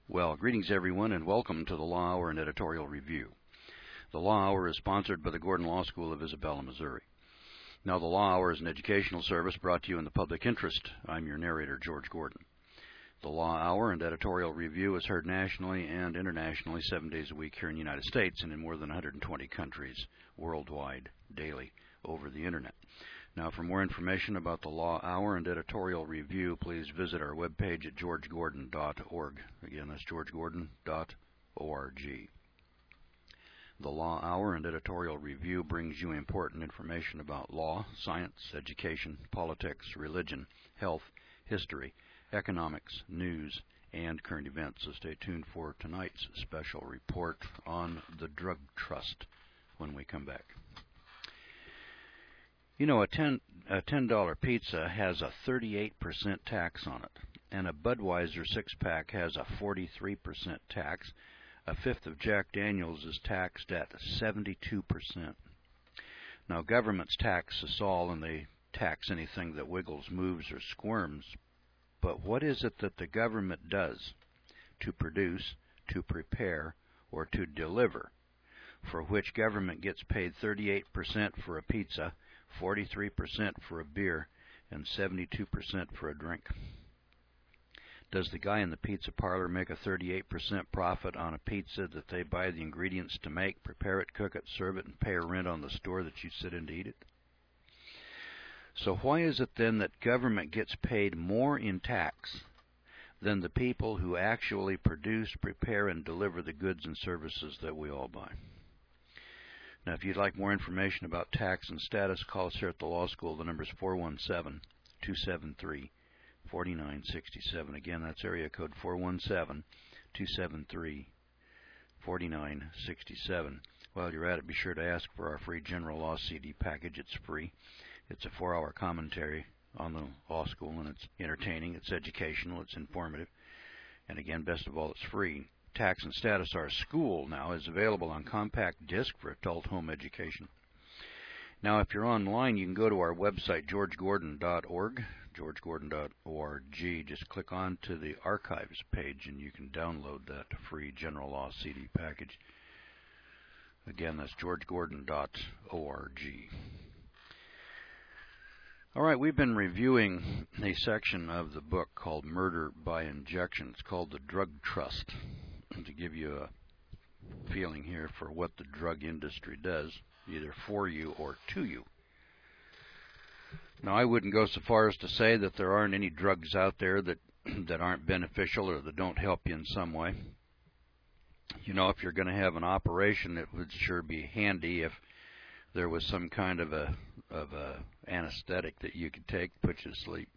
Well, greetings everyone, and welcome to the Law Hour and Editorial Review. The Law Hour is sponsored by the Gordon Law School of Isabella, Missouri. Now, the Law Hour is an educational service brought to you in the public interest. I'm your narrator, George Gordon. The Law Hour and Editorial Review is heard nationally and internationally 7 days a week here in the United States and in more than 120 countries worldwide, daily, over the Internet. Now, for more information about the Law Hour and Editorial Review, please visit our webpage at georgegordon.org. Again, that's georgegordon.org. The Law Hour and Editorial Review brings you important information about law, science, education, politics, religion, health, history, economics, news, and current events. So stay tuned for tonight's special report on the Drug Trust when we come back. You know, a $10 pizza has a 38% tax on it, and a Budweiser six-pack has a 43% tax. A fifth of Jack Daniels is taxed at 72%. Now, governments tax us all, and they tax anything that wiggles, moves, or squirms. But what is it that the government does to produce, to prepare, or to deliver, for which government gets paid 38% for a pizza, 43% for a beer, and 72% for a drink? Does the guy in the pizza parlor make a 38% profit on a pizza that they buy the ingredients to make, prepare it, cook it, serve it, and pay a rent on the store that you sit in to eat it? So why is it then that government gets paid more in tax than the people who actually produce, prepare, and deliver the goods and services that we all buy? Now, if you'd like more information about tax and status, call us here at the law school. The number is 417-273-4967. Again, that's area code 417-273-4967. While you're at it, be sure to ask for our free General Law CD package. It's free. It's a 4-hour commentary on the law school, and it's entertaining, it's educational, it's informative, and again, best of all, it's free. Tax and Status, Our School, now is available on compact disc for adult home education. Now, if you're online, you can go to our website, georgegordon.org, georgegordon.org. Just click on to the archives page, and you can download that free General Law CD package. Again, that's georgegordon.org. All right, we've been reviewing a section of the book called Murder by Injection. It's called The Drug Trust. To give you a feeling here for what the drug industry does, either for you or to you. Now, I wouldn't go so far as to say that there aren't any drugs out there that aren't beneficial or that don't help you in some way. You know, if you're going to have an operation, it would sure be handy if there was some kind of a anesthetic that you could take to put you to sleep.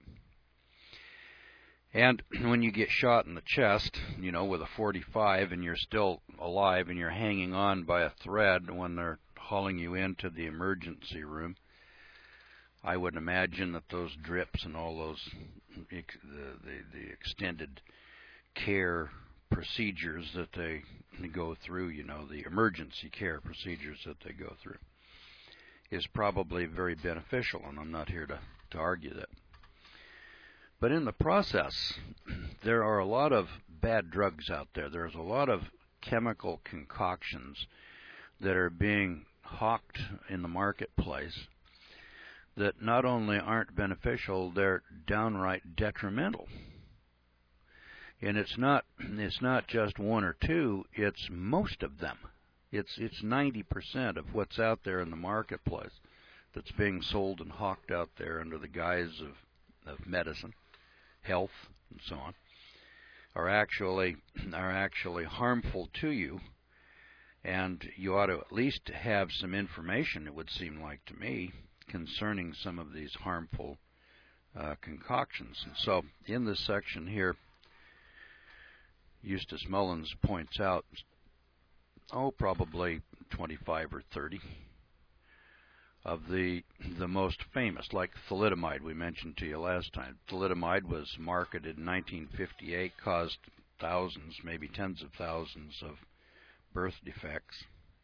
And when you get shot in the chest, you know, with a .45 and you're still alive and you're hanging on by a thread when they're hauling you into the emergency room, I would imagine that those drips and all those the extended care procedures that they go through, you know, the emergency care procedures that they go through, is probably very beneficial, and I'm not here to argue that. But in the process, there are a lot of bad drugs out there. There's a lot of chemical concoctions that are being hawked in the marketplace that not only aren't beneficial, they're downright detrimental. And it's not just one or two, it's most of them. It's 90% of what's out there in the marketplace that's being sold and hawked out there under the guise of medicine, health, and so on, are actually harmful to you, and you ought to at least have some information, it would seem like to me, concerning some of these harmful concoctions. And so in this section here, Eustace Mullins points out, probably 25 or 30 of the most famous, like thalidomide we mentioned to you last time. Thalidomide was marketed in 1958, caused thousands, maybe tens of thousands of birth defects.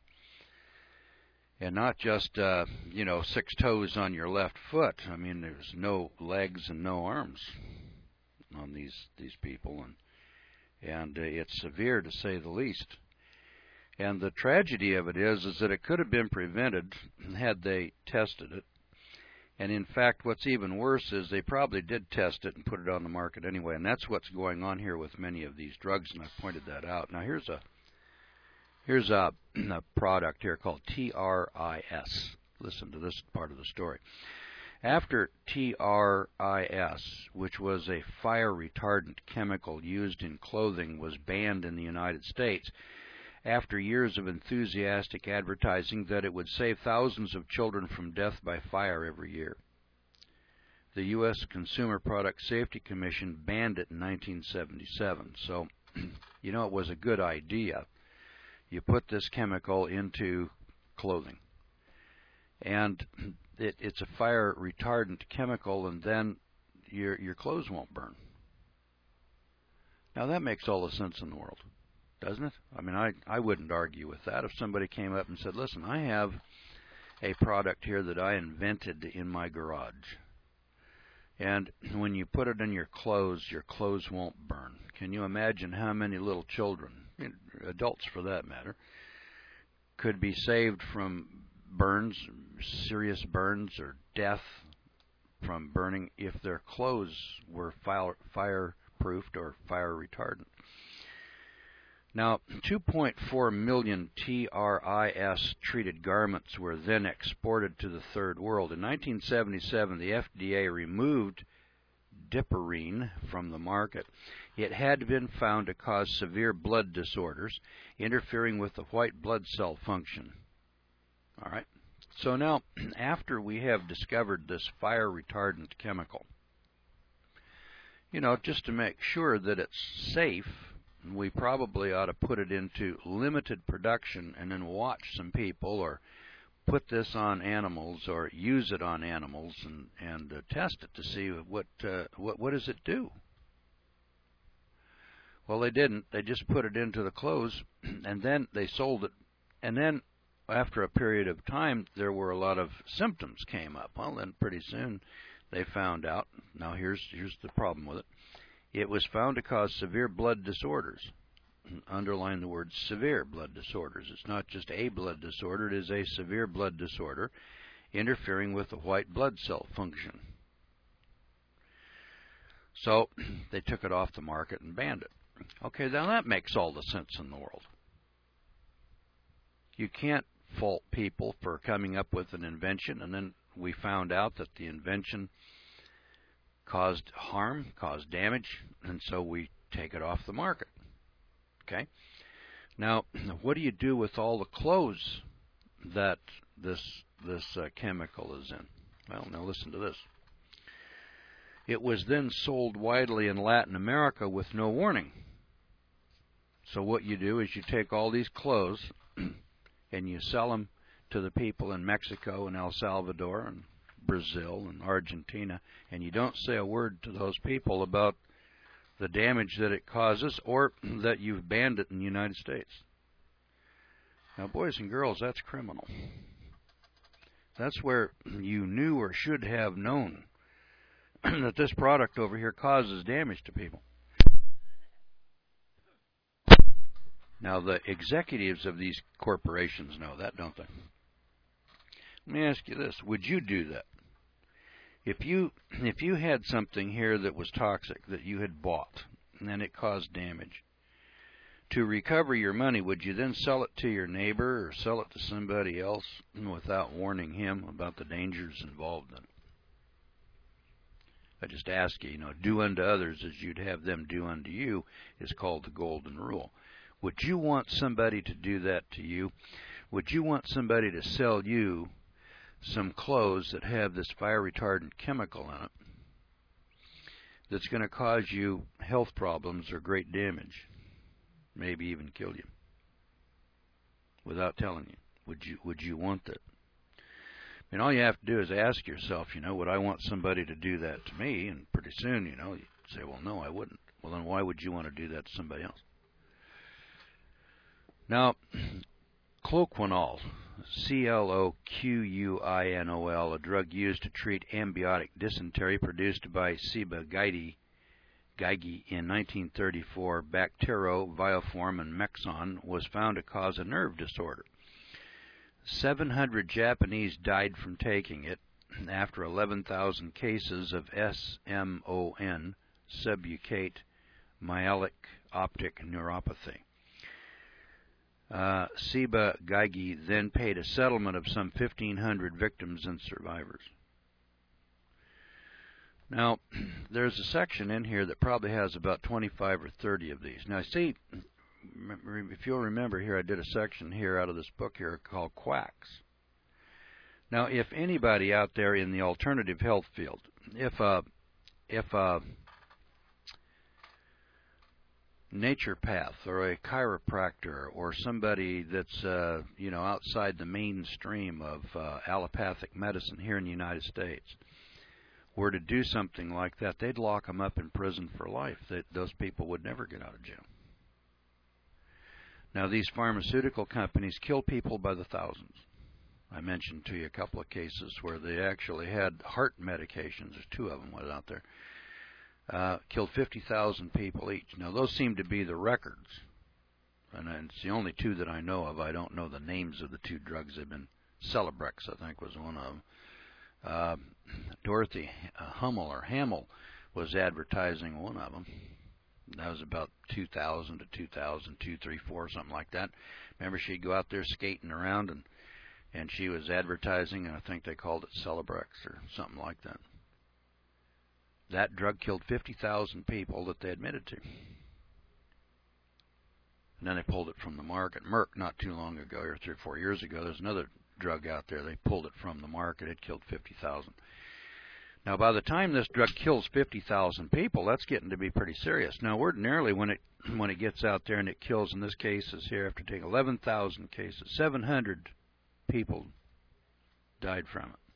And not just, 6 toes on your left foot. I mean, there's no legs and no arms on these people. and it's severe to say the least. And the tragedy of it is that it could have been prevented had they tested it. And in fact, what's even worse is they probably did test it and put it on the market anyway, and that's what's going on here with many of these drugs, and I've pointed that out. Now here's a product here called TRIS. Listen to this part of the story. After TRIS, which was a fire retardant chemical used in clothing, was banned in the United States, after years of enthusiastic advertising that it would save thousands of children from death by fire every year, the U.S. Consumer Product Safety Commission banned it in 1977. So, you know, it was a good idea. You put this chemical into clothing, and it's a fire retardant chemical, and then your clothes won't burn. Now that makes all the sense in the world, doesn't it? I mean, I wouldn't argue with that. If somebody came up and said, listen, I have a product here that I invented in my garage, and when you put it in your clothes won't burn. Can you imagine how many little children, adults for that matter, could be saved from burns, serious burns, or death from burning if their clothes were fireproofed or fire retardant? Now, 2.4 million TRIS treated garments were then exported to the Third World. In 1977, the FDA removed Diparene from the market. It had been found to cause severe blood disorders, interfering with the white blood cell function. All right. So now, after we have discovered this fire retardant chemical, you know, just to make sure that it's safe, we probably ought to put it into limited production and then watch some people, or put this on animals, or use it on animals and test it to see what does it do. Well, they didn't. They just put it into the clothes, and then they sold it. And then after a period of time, there were a lot of symptoms came up. Well, then pretty soon they found out. Now here's the problem with it. It was found to cause severe blood disorders. Underline the word severe blood disorders. It's not just a blood disorder. It is a severe blood disorder interfering with the white blood cell function. So they took it off the market and banned it. Okay, now that makes all the sense in the world. You can't fault people for coming up with an invention, and then we found out that the invention caused harm, caused damage, and so we take it off the market. Okay? Now, what do you do with all the clothes that this chemical is in? Well, now listen to this. It was then sold widely in Latin America with no warning. So what you do is you take all these clothes and you sell them to the people in Mexico and El Salvador and Brazil and Argentina, and you don't say a word to those people about the damage that it causes or that you've banned it in the United States. Now, boys and girls, that's criminal. That's where you knew or should have known that this product over here causes damage to people. Now, the executives of these corporations know that, don't they? Let me ask you this. Would you do that? If you had something here that was toxic that you had bought and then it caused damage, to recover your money, would you then sell it to your neighbor or sell it to somebody else without warning him about the dangers involved in it? I just ask you, do unto others as you'd have them do unto you is called the golden rule. Would you want somebody to do that to you? Would you want somebody to sell you some clothes that have this fire retardant chemical in it that's going to cause you health problems or great damage, maybe even kill you, without telling you? Would you want that? And all you have to do is ask yourself, would I want somebody to do that to me? And pretty soon, you say, well, no, I wouldn't. Well, then why would you want to do that to somebody else? Now, Cloquinol, Cloquinol, a drug used to treat ambiotic dysentery produced by Ciba geigy Geigy in 1934, Bacteroviaform and Mexon was found to cause a nerve disorder. 700 Japanese died from taking it after 11,000 cases of SMON, submucate myelic optic neuropathy. Ciba Geigy then paid a settlement of some 1,500 victims and survivors. Now, there's a section in here that probably has about 25 or 30 of these. Now, see, if you'll remember here, I did a section here out of this book here called Quacks. Now, if anybody out there in the alternative health field, if a naturopath or a chiropractor or somebody that's outside the mainstream of allopathic medicine here in the United States were to do something like that, they'd lock them up in prison for life. Those people would never get out of jail. Now, these pharmaceutical companies kill people by the thousands. I mentioned to you a couple of cases where they actually had heart medications. There's two of them was out there. Killed 50,000 people each. Now, those seem to be the records. And it's the only two that I know of. I don't know the names of the two drugs they've been. Celebrex, I think, was one of them. Dorothy Hamill was advertising one of them. That was about 2000 to 2002, 3, 4, something like that. Remember, she'd go out there skating around, and she was advertising, and I think they called it Celebrex or something like that. That drug killed 50,000 people that they admitted to. And then they pulled it from the market. Merck, not too long ago, or 3 or 4 years ago, there's another drug out there. They pulled it from the market. It killed 50,000. Now, by the time this drug kills 50,000 people, that's getting to be pretty serious. Now, ordinarily, when it gets out there and it kills, in this case, is here after taking 11,000 cases, 700 people died from it.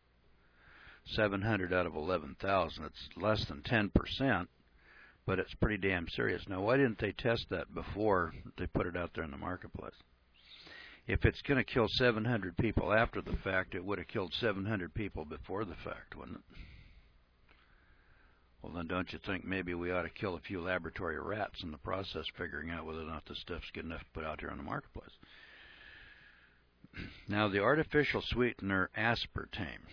700 out of 11,000. It's less than 10%, but it's pretty damn serious. Now, why didn't they test that before they put it out there in the marketplace? If it's going to kill 700 people after the fact, it would have killed 700 people before the fact, wouldn't it? Well, then don't you think maybe we ought to kill a few laboratory rats in the process, figuring out whether or not this stuff's good enough to put out here on the marketplace? Now, the artificial sweetener aspartame.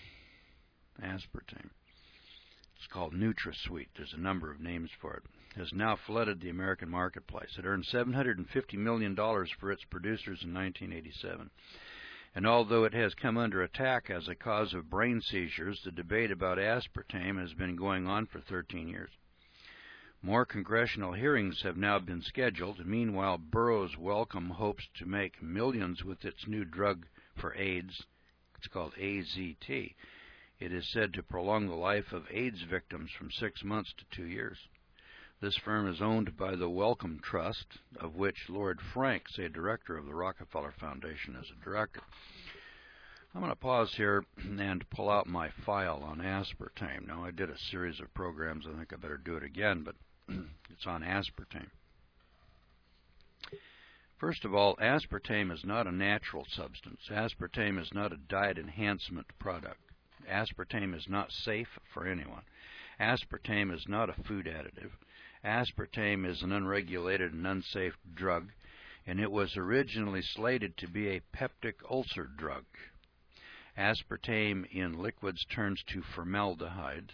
It's called NutraSweet. There's a number of names for it. Has now flooded the American marketplace. It earned $750 million for its producers in 1987. And although it has come under attack as a cause of brain seizures, the debate about aspartame has been going on for 13 years. More congressional hearings have now been scheduled. Meanwhile, Burroughs Wellcome hopes to make millions with its new drug for AIDS. It's called AZT. It is said to prolong the life of AIDS victims from 6 months to 2 years. This firm is owned by the Wellcome Trust, of which Lord Franks, a director of the Rockefeller Foundation, is a director. I'm going to pause here and pull out my file on aspartame. Now, I did a series of programs. I think I better do it again, but it's on aspartame. First of all, aspartame is not a natural substance. Aspartame is not a diet enhancement product. Aspartame is not safe for anyone. Aspartame is not a food additive. Aspartame is an unregulated and unsafe drug, and it was originally slated to be a peptic ulcer drug. Aspartame in liquids turns to formaldehyde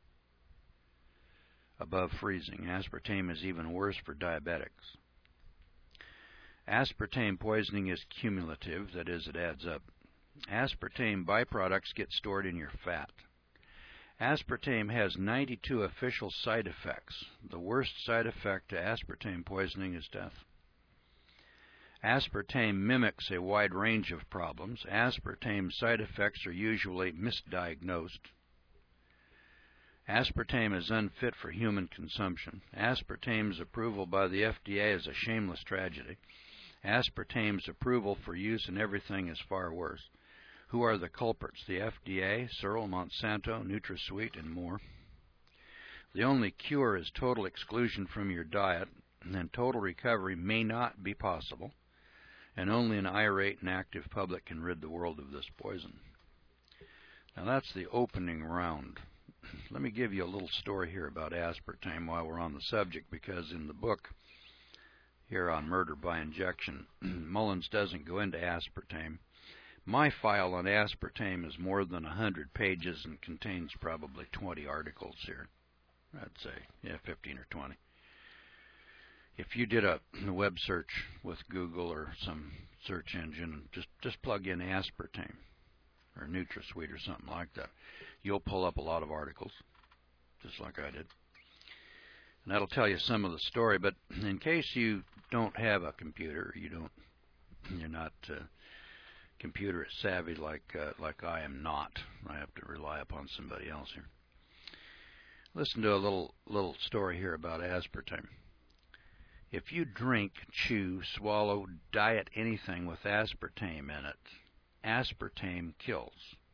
above freezing. Aspartame is even worse for diabetics. Aspartame poisoning is cumulative, that is, it adds up. Aspartame byproducts get stored in your fat. Aspartame has 92 official side effects. The worst side effect to aspartame poisoning is death. Aspartame mimics a wide range of problems. Aspartame side effects are usually misdiagnosed. Aspartame is unfit for human consumption. Aspartame's approval by the FDA is a shameless tragedy. Aspartame's approval for use in everything is far worse. Who are the culprits? The FDA, Searle, Monsanto, NutraSweet, and more. The only cure is total exclusion from your diet, and total recovery may not be possible, and only an irate and active public can rid the world of this poison. Now that's the opening round. let me give you a little story here about aspartame while we're on the subject, because in the book here on murder by injection, Mullins doesn't go into aspartame. My file on aspartame is more than 100 pages and contains probably 20 articles here. I'd say, 15 or 20. If you did a web search with Google or some search engine, just plug in aspartame or NutraSweet or something like that, you'll pull up a lot of articles, just like I did. And that'll tell you some of the story. But in case you don't have a computer, you're not computer savvy like I am not. I have to rely upon somebody else here. Listen to a little story here about aspartame. If you drink, chew, swallow, diet anything with aspartame in it, aspartame kills.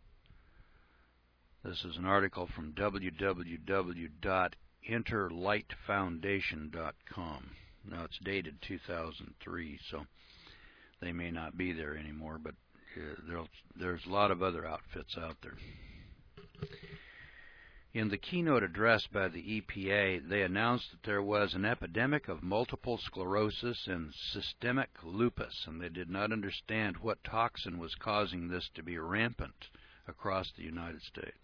This is an article from www.interlightfoundation.com. Now it's dated 2003, so they may not be there anymore, but there's a lot of other outfits out there. In the keynote address by the EPA, they announced that there was an epidemic of multiple sclerosis and systemic lupus, and they did not understand what toxin was causing this to be rampant across the United States.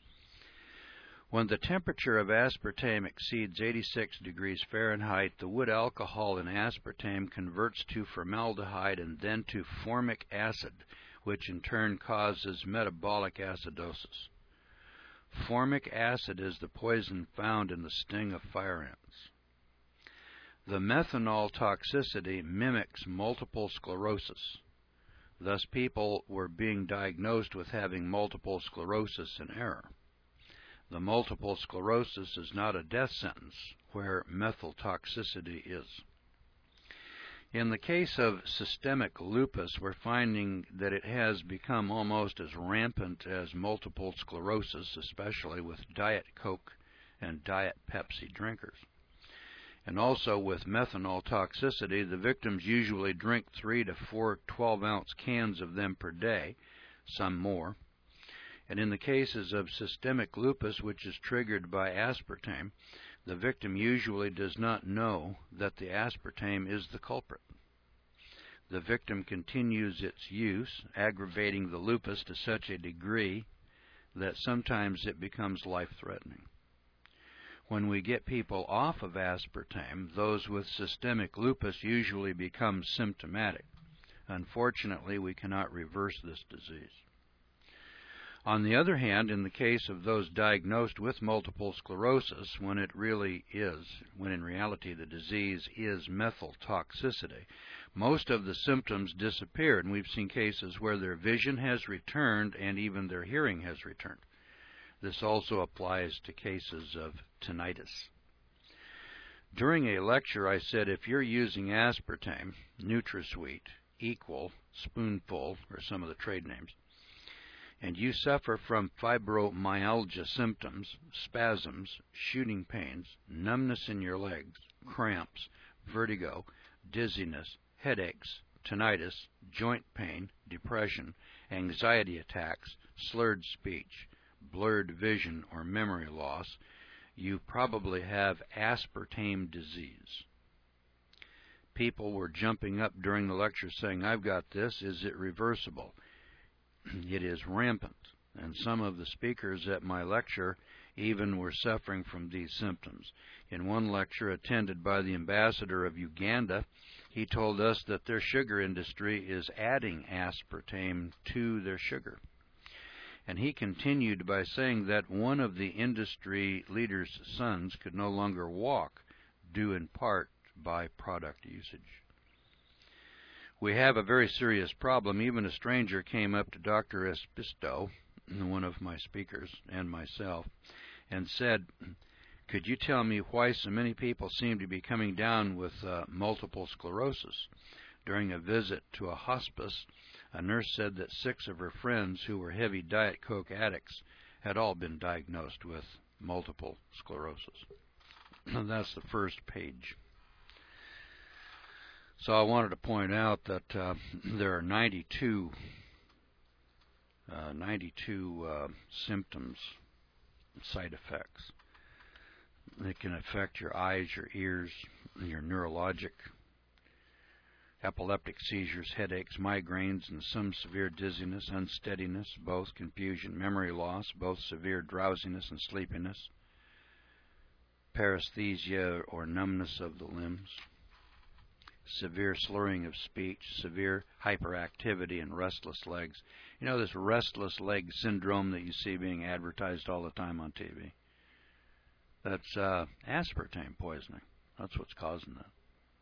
When the temperature of aspartame exceeds 86 degrees Fahrenheit, the wood alcohol in aspartame converts to formaldehyde and then to formic acid, which in turn causes metabolic acidosis. Formic acid is the poison found in the sting of fire ants. The methanol toxicity mimics multiple sclerosis. Thus, people were being diagnosed with having multiple sclerosis in error. The multiple sclerosis is not a death sentence, where methyl toxicity is. In the case of systemic lupus, we're finding that it has become almost as rampant as multiple sclerosis, especially with Diet Coke and Diet Pepsi drinkers. And also with methanol toxicity, the victims usually drink 3 to 4 12-ounce cans of them per day, some more. And in the cases of systemic lupus, which is triggered by aspartame, the victim usually does not know that the aspartame is the culprit. The victim continues its use, aggravating the lupus to such a degree that sometimes it becomes life-threatening. When we get people off of aspartame, those with systemic lupus usually become symptomatic. Unfortunately, we cannot reverse this disease. On the other hand, in the case of those diagnosed with multiple sclerosis, when in reality the disease is methyl toxicity, most of the symptoms disappear, and we've seen cases where their vision has returned and even their hearing has returned. This also applies to cases of tinnitus. During a lecture, I said if you're using aspartame, NutraSweet, Equal, Spoonful, or some of the trade names, and you suffer from fibromyalgia symptoms, spasms, shooting pains, numbness in your legs, cramps, vertigo, dizziness, headaches, tinnitus, joint pain, depression, anxiety attacks, slurred speech, blurred vision, or memory loss, you probably have aspartame disease. People were jumping up during the lecture saying, "I've got this. Is it reversible?" It is rampant, and some of the speakers at my lecture even were suffering from these symptoms. In one lecture attended by the ambassador of Uganda, he told us that their sugar industry is adding aspartame to their sugar. And he continued by saying that one of the industry leader's sons could no longer walk, due in part by product usage. We have a very serious problem. Even a stranger came up to Dr. Espisto, one of my speakers, and myself, and said, "Could you tell me why so many people seem to be coming down with multiple sclerosis?" During a visit to a hospice, a nurse said that 6 of her friends who were heavy Diet Coke addicts had all been diagnosed with multiple sclerosis. And that's the first page. So I wanted to point out that there are 92 symptoms side effects. It can affect your eyes, your ears, your neurologic, epileptic seizures, headaches, migraines, and some severe dizziness, unsteadiness, both confusion, memory loss, both severe drowsiness and sleepiness, paresthesia or numbness of the limbs, severe slurring of speech, severe hyperactivity, and restless legs. You know this restless leg syndrome that you see being advertised all the time on TV? That's aspartame poisoning. That's what's causing that.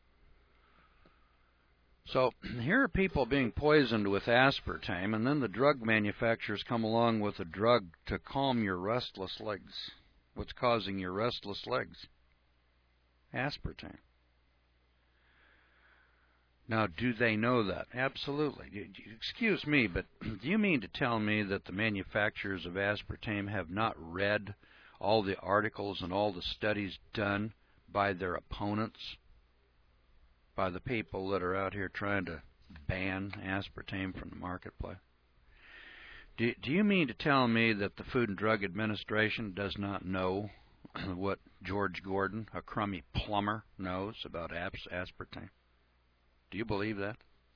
So here are people being poisoned with aspartame, and then the drug manufacturers come along with a drug to calm your restless legs. What's causing your restless legs? Aspartame. Now, do they know that? Absolutely. Excuse me, but do you mean to tell me that the manufacturers of aspartame have not read all the articles and all the studies done by their opponents, by the people that are out here trying to ban aspartame from the marketplace? Do you mean to tell me that the Food and Drug Administration does not know what George Gordon, a crummy plumber, knows about aspartame? Do you believe that?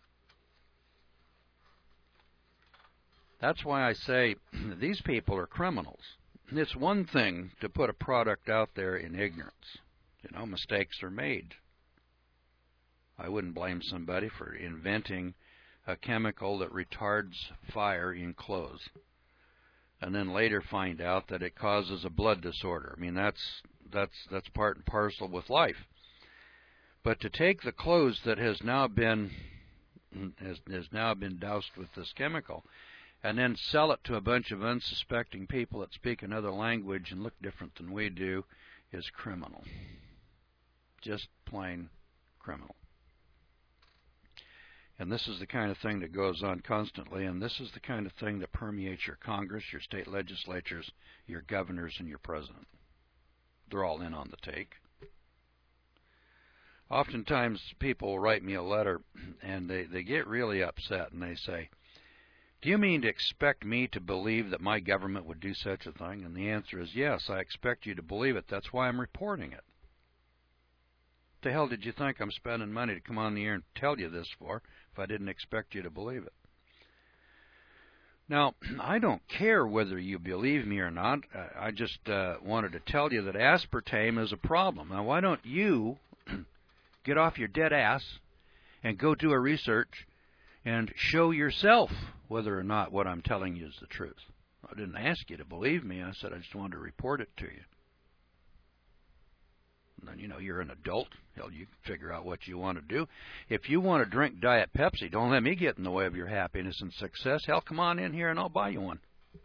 That's why I say these people are criminals. It's one thing to put a product out there in ignorance. You know, mistakes are made. I wouldn't blame somebody for inventing a chemical that retards fire in clothes and then later find out that it causes a blood disorder. I mean, that's part and parcel with life. But to take the clothes that has now been doused with this chemical and then sell it to a bunch of unsuspecting people that speak another language and look different than we do is criminal. Just plain criminal. And this is the kind of thing that goes on constantly, and this is the kind of thing that permeates your Congress, your state legislatures, your governors, and your president. They're all in on the take. Oftentimes people will write me a letter, and they get really upset, and they say, do you mean to expect me to believe that my government would do such a thing? And the answer is yes, I expect you to believe it. That's why I'm reporting it. What the hell did you think I'm spending money to come on the air and tell you this for if I didn't expect you to believe it? Now, I don't care whether you believe me or not. I just wanted to tell you that aspartame is a problem. Now, why don't you get off your dead ass and go do a research and show yourself whether or not what I'm telling you is the truth? I didn't ask you to believe me. I said I just wanted to report it to you. And then, you know, you're an adult. Hell, you can figure out what you want to do. If you want to drink Diet Pepsi, don't let me get in the way of your happiness and success. Hell, come on in here and I'll buy you one.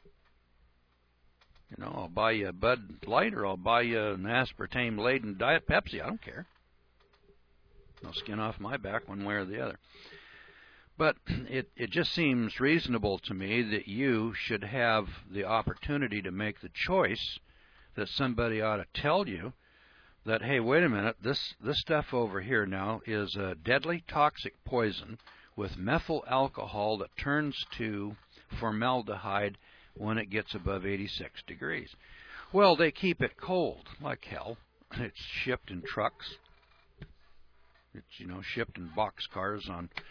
You know, I'll buy you a Bud Light or I'll buy you an aspartame-laden Diet Pepsi. I don't care. No skin off my back one way or the other. But it just seems reasonable to me that you should have the opportunity to make the choice that somebody ought to tell you that, hey, wait a minute, this stuff over here now is a deadly toxic poison with methyl alcohol that turns to formaldehyde when it gets above 86 degrees. Well, they keep it cold like hell. It's shipped in trucks. It's, you know, shipped in boxcars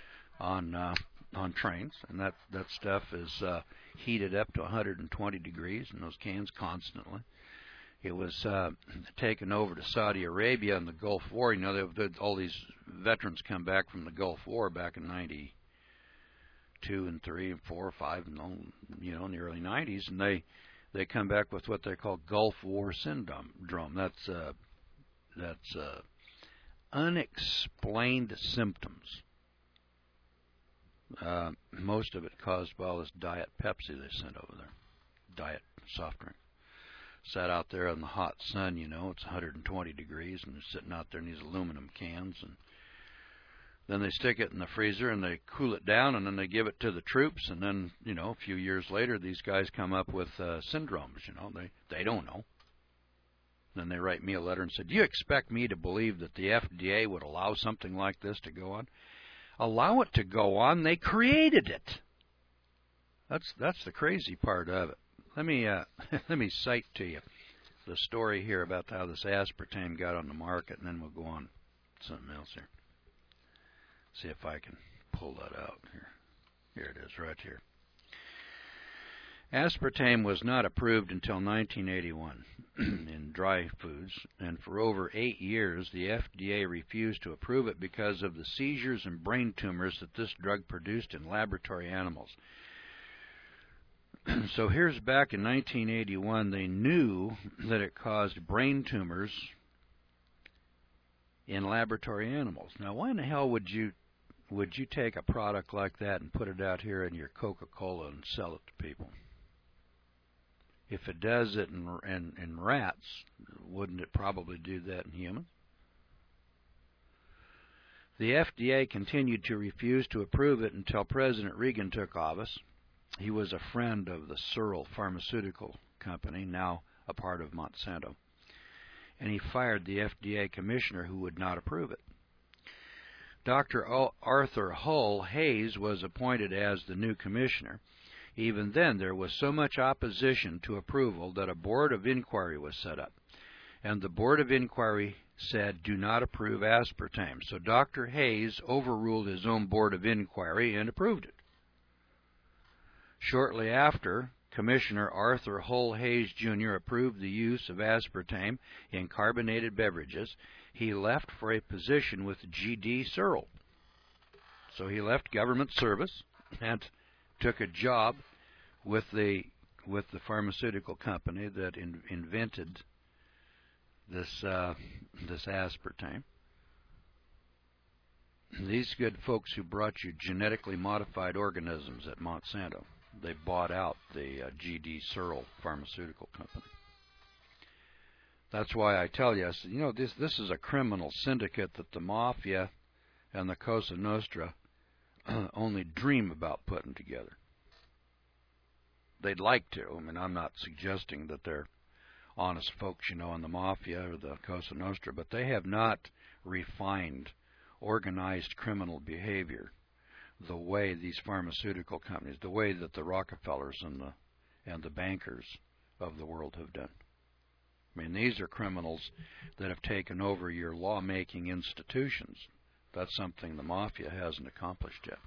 on trains, and that stuff is heated up to 120 degrees in those cans constantly. It was taken over to Saudi Arabia in the Gulf War. You know, all these veterans come back from the Gulf War back in 92 and 3 and 4 or 5, and you know, in the early 90s, and they come back with what they call Gulf War syndrome. That's unexplained symptoms. Most of it caused by all this Diet Pepsi they sent over there. Diet soft drink. Sat out there in the hot sun, you know, it's 120 degrees, and they're sitting out there in these aluminum cans, and then they stick it in the freezer, and they cool it down, and then they give it to the troops, and then, you know, a few years later, these guys come up with syndromes, you know, they don't know. Then they write me a letter and said, do you expect me to believe that the FDA would allow something like this to go on? Allow it to go on? They created it. That's the crazy part of it. let me let me cite to you the story here about how this aspartame got on the market, and then we'll go on to something else here. See if I can pull that out here. Here it is, right here. Aspartame was not approved until 1981 in dry foods, and for over 8 years the FDA refused to approve it because of the seizures and brain tumors that this drug produced in laboratory animals. So here's back in 1981, they knew that it caused brain tumors in laboratory animals. Now, why in the hell would you take a product like that and put it out here in your Coca-Cola and sell it to people? If it does it in rats, wouldn't it probably do that in humans? The FDA continued to refuse to approve it until President Reagan took office. He was a friend of the Searle Pharmaceutical Company, now a part of Monsanto, and he fired the FDA commissioner who would not approve it. Dr. Arthur Hull Hayes was appointed as the new commissioner. Even then, there was so much opposition to approval that a board of inquiry was set up, and the board of inquiry said, do not approve aspartame. So Dr. Hayes overruled his own board of inquiry and approved it. Shortly after, Commissioner Arthur Hull Hayes, Jr. approved the use of aspartame in carbonated beverages. He left for a position with G.D. Searle. So he left government service and took a job with the pharmaceutical company that invented this aspartame. These good folks who brought you genetically modified organisms at Monsanto, they bought out the G.D. Searle Pharmaceutical Company. That's why I tell you, this is a criminal syndicate that the Mafia and the Cosa Nostra only dream about putting together. They'd like to. I mean, I'm not suggesting that they're honest folks, in the Mafia or the Cosa Nostra, but they have not refined organized criminal behavior the way these pharmaceutical companies, the way that the Rockefellers and the bankers of the world have done. I mean, these are criminals that have taken over your lawmaking institutions. That's something the Mafia hasn't accomplished yet.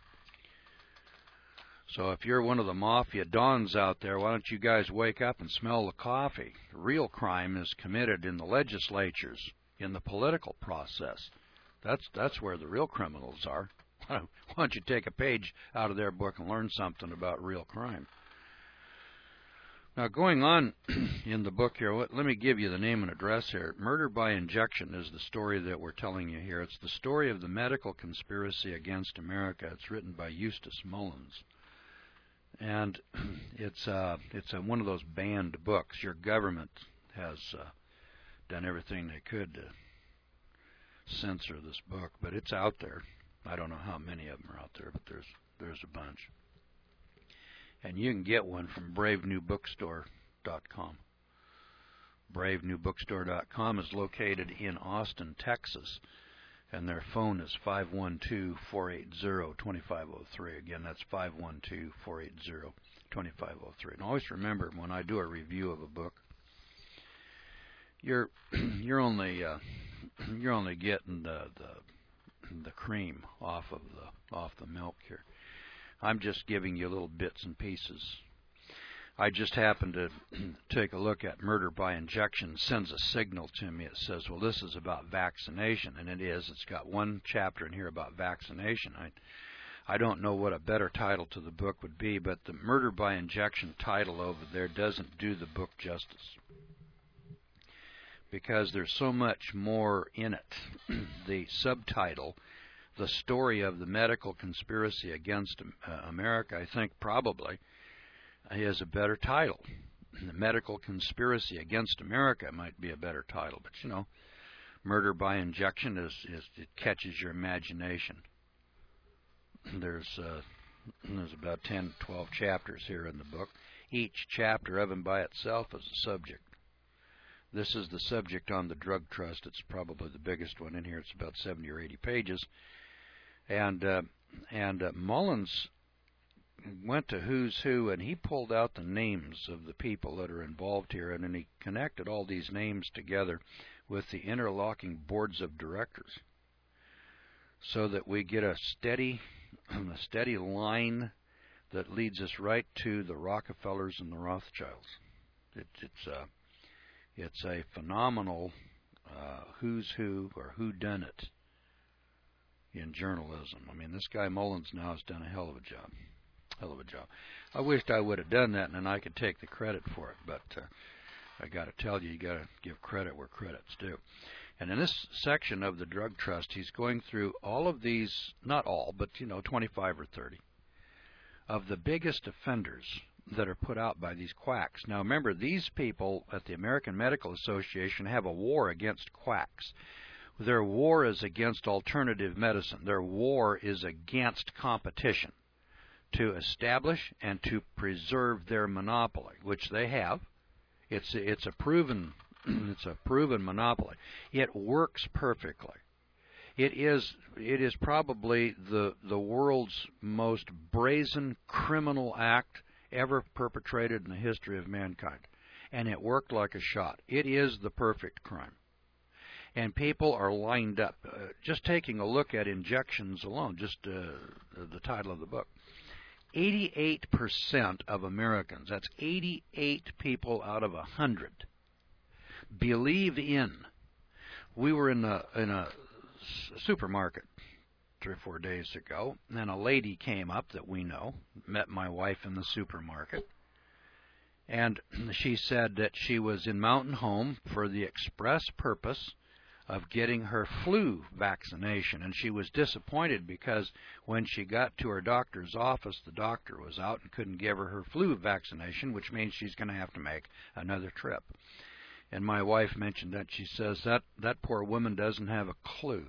So if you're one of the Mafia dons out there, why don't you guys wake up and smell the coffee? Real crime is committed in the legislatures, in the political process. That's where the real criminals are. Why don't you take a page out of their book and learn something about real crime? Now, going on in the book here, let me give you the name and address here. Murder by Injection is the story that we're telling you here. It's the story of the medical conspiracy against America. It's written by Eustace Mullins. And it's one of those banned books. Your government has done everything they could to censor this book, but it's out there. I don't know how many of them are out there, but there's a bunch. And you can get one from BraveNewBookstore.com. BraveNewBookstore.com is located in Austin, Texas, and their phone is 512-480-2503. Again, that's 512-480-2503. And always remember, when I do a review of a book, you're only getting the cream off the milk here. I'm just giving you little bits and pieces. I just happened to take a look at Murder by Injection. Sends a signal to me. It says, well, this is about vaccination, and it is. It's got one chapter in here about vaccination. I don't know what a better title to the book would be, but the Murder by Injection title over there doesn't do the book justice, because there's so much more in it. The subtitle, The Story of the Medical Conspiracy Against America, I think probably is a better title. The Medical Conspiracy Against America might be a better title, but Murder by Injection it catches your imagination. There's about 10, 12 chapters here in the book. Each chapter of them by itself is a subject. This is the subject on the drug trust. It's probably the biggest one in here. It's about 70 or 80 pages. And Mullins went to Who's Who, and he pulled out the names of the people that are involved here, and then he connected all these names together with the interlocking boards of directors, so that we get a steady line that leads us right to the Rockefellers and the Rothschilds. It's a phenomenal who's who or whodunit in journalism. I mean, this guy Mullins now has done a hell of a job. I wished I would have done that, and then I could take the credit for it. But I got to tell you, you got to give credit where credit's due. And in this section of the drug trust, he's going through all of these, not all, but 25 or 30 of the biggest offenders that are put out by these quacks. Now remember, these people at the American Medical Association have a war against quacks. Their war is against alternative medicine. Their war is against competition to establish and to preserve their monopoly, which they have. It's a proven monopoly. It works perfectly. It is probably the world's most brazen criminal act ever perpetrated in the history of mankind, and it worked like a shot. It is the perfect crime, and people are lined up. Just taking a look at injections alone, just the title of the book. 88% of Americans, that's 88 people out of 100, believe in. We were in a supermarket 3 or 4 days ago, and a lady came up that we know, met my wife in the supermarket, and she said that she was in Mountain Home for the express purpose of getting her flu vaccination, and she was disappointed because when she got to her doctor's office, the doctor was out and couldn't give her flu vaccination, which means she's going to have to make another trip. And my wife mentioned that. She says that poor woman doesn't have a clue.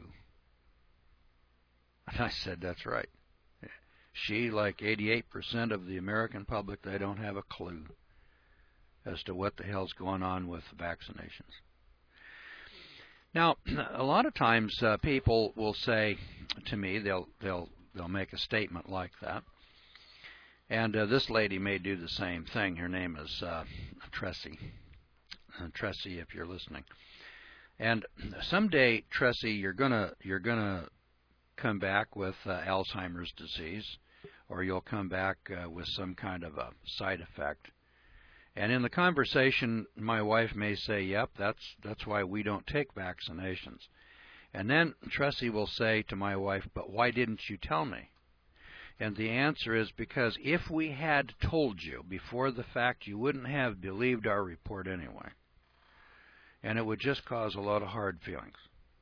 And I said, that's right. She, like 88% of the American public, they don't have a clue as to what the hell's going on with vaccinations. Now, a lot of times people will say to me, they'll make a statement like that, and this lady may do the same thing. Her name is Tressie. Tressie, if you're listening. And someday, Tressie, you're gonna come back with Alzheimer's disease, or you'll come back with some kind of a side effect. And in the conversation, my wife may say, yep, that's why we don't take vaccinations. And then Tressie will say to my wife, but why didn't you tell me? And the answer is because if we had told you before the fact, you wouldn't have believed our report anyway. And it would just cause a lot of hard feelings.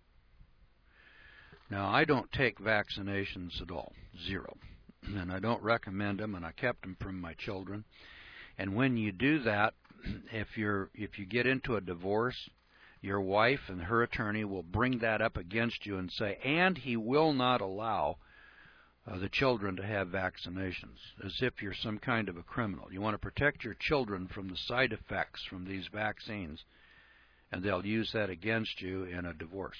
Now, I don't take vaccinations at all, zero. And I don't recommend them, and I kept them from my children. And when you do that, if you get into a divorce, your wife and her attorney will bring that up against you and say, and he will not allow the children to have vaccinations, as if you're some kind of a criminal. You want to protect your children from the side effects from these vaccines, and they'll use that against you in a divorce.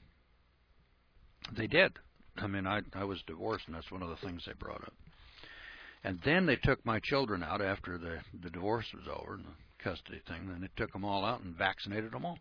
They did. I mean, I was divorced, and that's one of the things they brought up. And then they took my children out after the divorce was over, and the custody thing. Then they took them all out and vaccinated them all.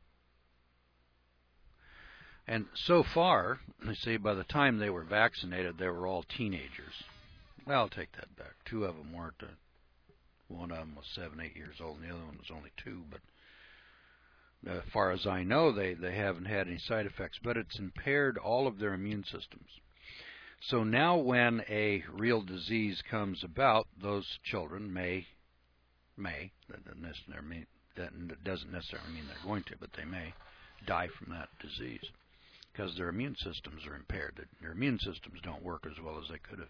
And so far, you see, by the time they were vaccinated, they were all teenagers. Well, I'll take that back. 2 of them weren't. One of them was 7, 8 years old, and the other one was only 2. But as far as I know, they haven't had any side effects. But it's impaired all of their immune systems. So now when a real disease comes about, those children may, that doesn't necessarily mean they're going to, but they may die from that disease because their immune systems are impaired. Their immune systems don't work as well as they could have.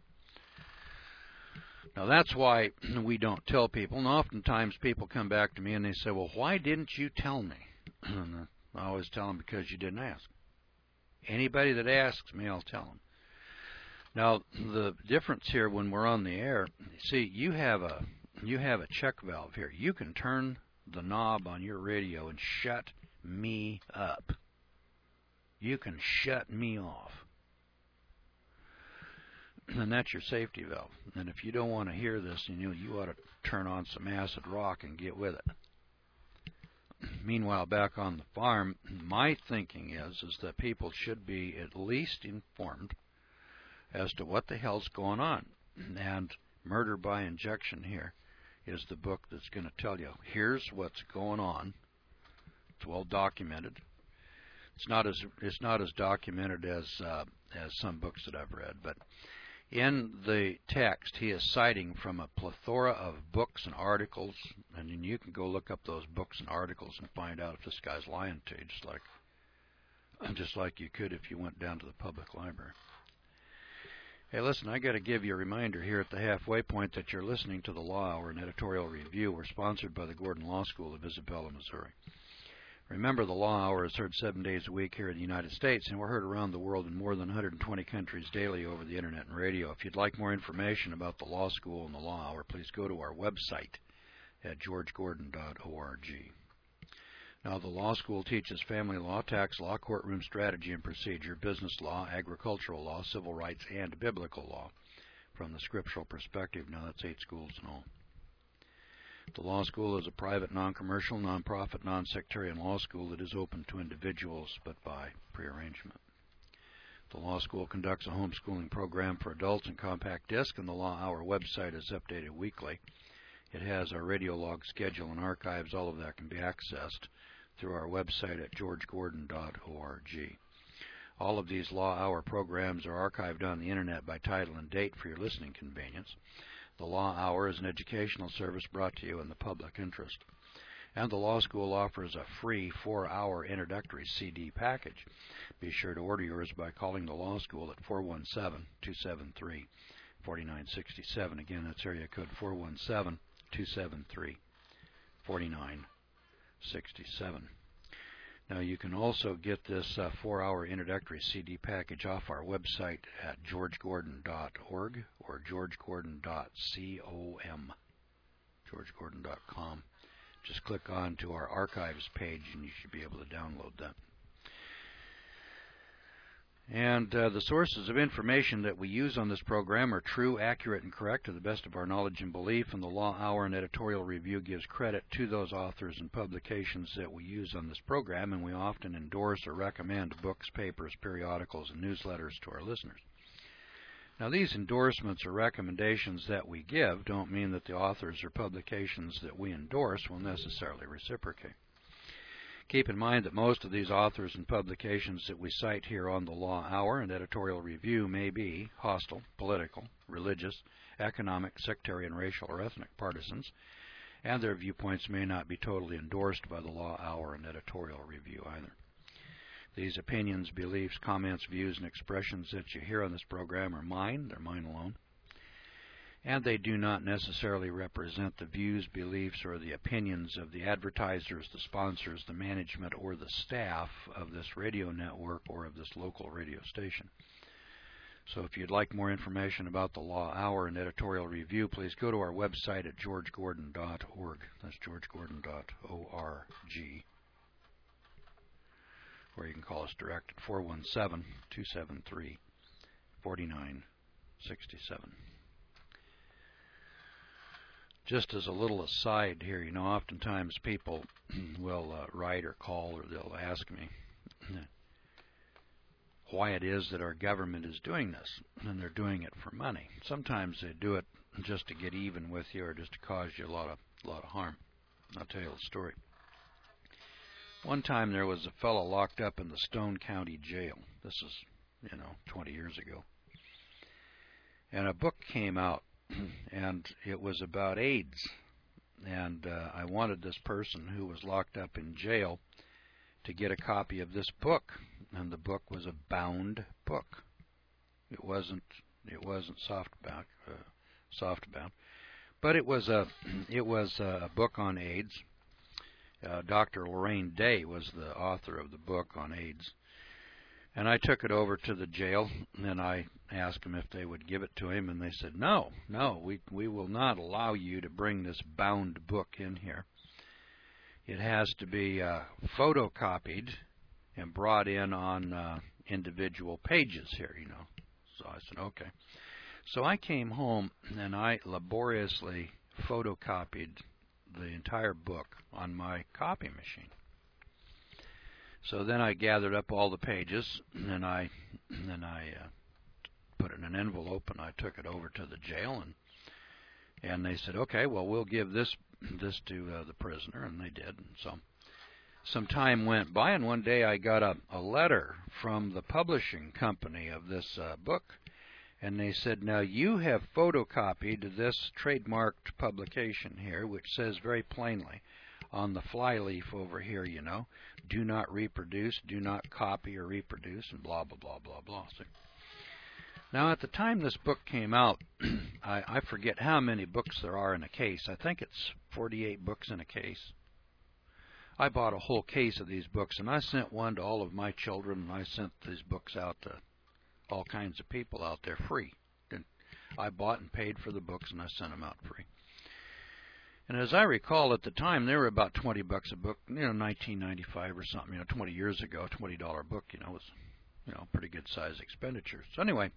Now that's why we don't tell people, and oftentimes people come back to me and they say, well, why didn't you tell me? And I always tell them, because you didn't ask. Anybody that asks me, I'll tell them. Now, the difference here when we're on the air, see, you have a check valve here. You can turn the knob on your radio and shut me up. You can shut me off. and that's your safety valve. And if you don't want to hear this, you ought to turn on some acid rock and get with it. Meanwhile, back on the farm, my thinking is that people should be at least informed as to what the hell's going on. And Murder by Injection here is the book that's going to tell you, here's what's going on. It's well documented. It's not as documented as some books that I've read, but in the text he is citing from a plethora of books and articles, and you can go look up those books and articles and find out if this guy's lying to you, just like you could if you went down to the public library. Hey, listen, I got to give you a reminder here at the halfway point that you're listening to the Law Hour, an editorial review. We're sponsored by the Gordon Law School of Isabella, Missouri. Remember, the Law Hour is heard 7 days a week here in the United States, and we're heard around the world in more than 120 countries daily over the Internet and radio. If you'd like more information about the Law School and the Law Hour, please go to our website at georgegordon.org. Now, the Law School teaches family law, tax law, courtroom strategy and procedure, business law, agricultural law, civil rights, and biblical law from the scriptural perspective. Now, that's 8 schools in all. The Law School is a private, non-commercial, non-profit, non-sectarian law school that is open to individuals, but by prearrangement. The Law School conducts a homeschooling program for adults in compact disc, and the Law Hour website is updated weekly. It has our radio log schedule and archives. All of that can be accessed through our website at georgegordon.org. All of these Law Hour programs are archived on the Internet by title and date for your listening convenience. The Law Hour is an educational service brought to you in the public interest. And the Law School offers a free 4-hour introductory CD package. Be sure to order yours by calling the Law School at 417-273-4967. Again, that's area code 417-273-4967. Now, you can also get this 4-hour introductory CD package off our website at georgegordon.org or georgegordon.com. georgegordon.com. Just click on to our archives page and you should be able to download that. And the sources of information that we use on this program are true, accurate, and correct to the best of our knowledge and belief, and the Law Hour and editorial review gives credit to those authors and publications that we use on this program, and we often endorse or recommend books, papers, periodicals, and newsletters to our listeners. Now, these endorsements or recommendations that we give don't mean that the authors or publications that we endorse will necessarily reciprocate. Keep in mind that most of these authors and publications that we cite here on the Law Hour and editorial review may be hostile, political, religious, economic, sectarian, racial, or ethnic partisans, and their viewpoints may not be totally endorsed by the Law Hour and editorial review either. These opinions, beliefs, comments, views, and expressions that you hear on this program are mine. They're mine alone. And they do not necessarily represent the views, beliefs, or the opinions of the advertisers, the sponsors, the management, or the staff of this radio network or of this local radio station. So if you'd like more information about the Law Hour and editorial review, please go to our website at georgegordon.org. That's georgegordon.org. Or you can call us direct at 417-273-4967. Just as a little aside here, oftentimes people will write or call or they'll ask me why it is that our government is doing this, and they're doing it for money. Sometimes they do it just to get even with you or just to cause you a lot of harm. I'll tell you the story. One time there was a fellow locked up in the Stone County Jail. This is, 20 years ago. And a book came out, and it was about AIDS. And I wanted this person who was locked up in jail to get a copy of this book. And the book was a bound book. It wasn't softbound, but it was a book on AIDS. Dr. Lorraine Day was the author of the book on AIDS. And I took it over to the jail, and I asked them if they would give it to him, and they said, no, we will not allow you to bring this bound book in here. It has to be photocopied and brought in on individual pages here, So I said, okay. So I came home and I laboriously photocopied the entire book on my copy machine. So then I gathered up all the pages and I put it in an envelope and I took it over to the jail, and they said, okay, well, we'll give this to the prisoner, and they did. And so some time went by, and one day I got a letter from the publishing company of this book, and they said, now you have photocopied this trademarked publication here, which says very plainly on the flyleaf over here, you know, do not reproduce, do not copy or reproduce, and blah, blah, blah, blah, blah. So, now, at the time this book came out, I forget how many books there are in a case. I think it's 48 books in a case. I bought a whole case of these books, and I sent one to all of my children, and I sent these books out to all kinds of people out there free. And I bought and paid for the books, and I sent them out free. And as I recall, at the time, they were about 20 bucks a book, 1995 or something, 20 years ago, $20 book, was, pretty good size expenditure. So anyway,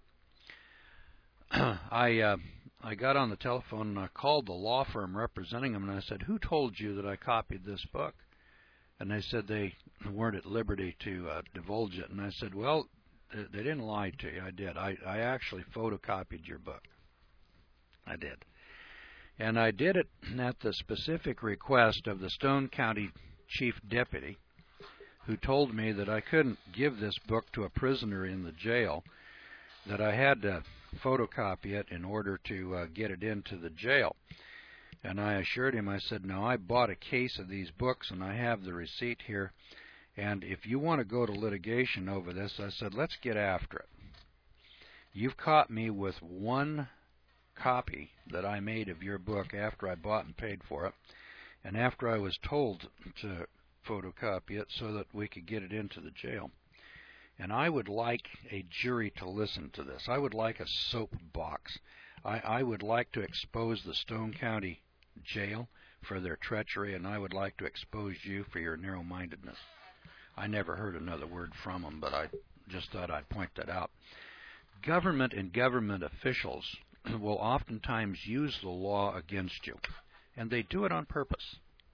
I got on the telephone and I called the law firm representing them, and I said, who told you that I copied this book? And they said they weren't at liberty to divulge it. And I said, well, they didn't lie to you. I did. I actually photocopied your book. I did. And I did it at the specific request of the Stone County Chief Deputy, who told me that I couldn't give this book to a prisoner in the jail, that I had to photocopy it in order to get it into the jail. And I assured him, I said, now I bought a case of these books and I have the receipt here, and if you want to go to litigation over this, I said, let's get after it. You've caught me with one copy that I made of your book after I bought and paid for it, and after I was told to photocopy it so that we could get it into the jail. And I would like a jury to listen to this. I would like a soapbox. I would like to expose the Stone County Jail for their treachery, and I would like to expose you for your narrow-mindedness. I never heard another word from them, but I just thought I'd point that out. Government and government officials will oftentimes use the law against you, and they do it on purpose.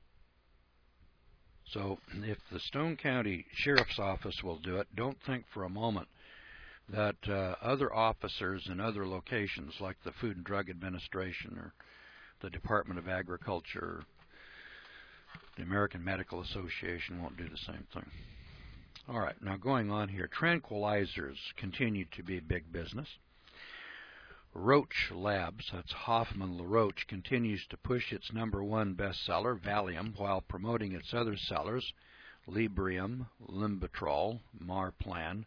So if the Stone County Sheriff's Office will do it, don't think for a moment that other officers in other locations like the Food and Drug Administration or the Department of Agriculture or the American Medical Association won't do the same thing. All right, now going on here, tranquilizers continue to be big business. Roche Labs, that's Hoffman LaRoche, continues to push its #1 bestseller, Valium, while promoting its other sellers, Librium, Limbitrol, Marplan,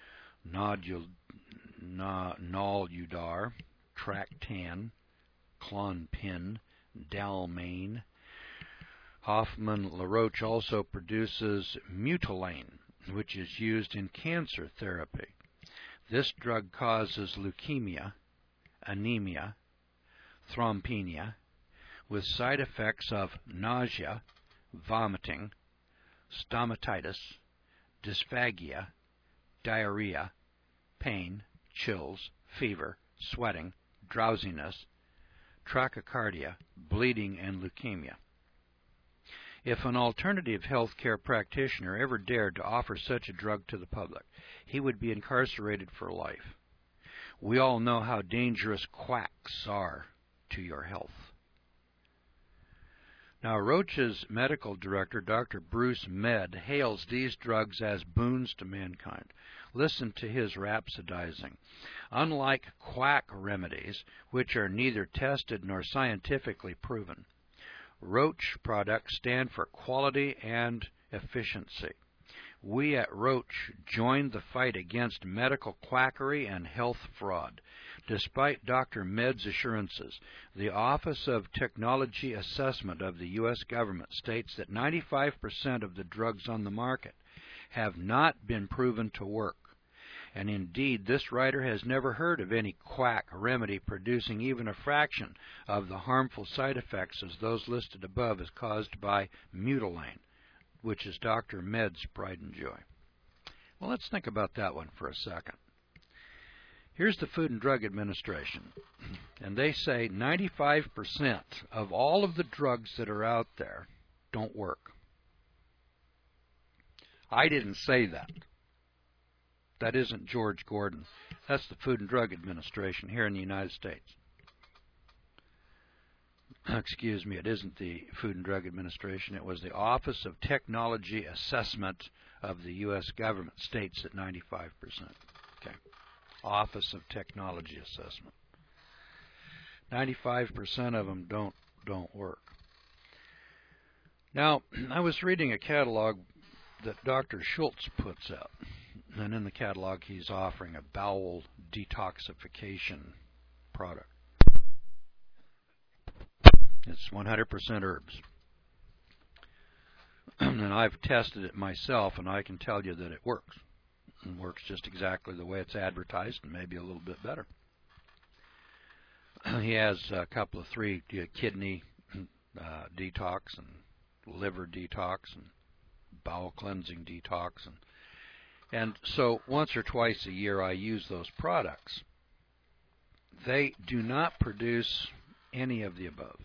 Noludar, Tractan, Clonpin, Dalmane. Hoffman LaRoche also produces Mutilane, which is used in cancer therapy. This drug causes leukemia, anemia, thrombopenia, with side effects of nausea, vomiting, stomatitis, dysphagia, diarrhea, pain, chills, fever, sweating, drowsiness, trachycardia, bleeding, and leukemia. If an alternative health care practitioner ever dared to offer such a drug to the public, he would be incarcerated for life. We all know how dangerous quacks are to your health. Now, Roche's medical director, Dr. Bruce Med, hails these drugs as boons to mankind. Listen to his rhapsodizing. Unlike quack remedies, which are neither tested nor scientifically proven, Roche products stand for quality and efficiency. We at Roche joined the fight against medical quackery and health fraud. Despite Dr. Med's assurances, the Office of Technology Assessment of the U.S. government states that 95% of the drugs on the market have not been proven to work. And indeed, this writer has never heard of any quack remedy producing even a fraction of the harmful side effects as those listed above as caused by Mutilane, which is Dr. Med's pride and joy. Well, let's think about that one for a second. Here's the Food and Drug Administration, and they say 95% of all of the drugs that are out there don't work. I didn't say that. That isn't George Gordon. That's the Food and Drug Administration here in the United States. Excuse me, it isn't the Food and Drug Administration. It was the Office of Technology Assessment of the U.S. government states at 95%. Okay. Office of Technology Assessment. 95% of them don't work. Now, I was reading a catalog that Dr. Schultz puts out, and in the catalog he's offering a bowel detoxification product. It's 100% herbs. And I've tested it myself, and I can tell you that it works. It works just exactly the way it's advertised, and maybe a little bit better. He has a couple of 3 kidney detox and liver detox and bowel cleansing detox. And so once or twice a year I use those products. They do not produce any of the above.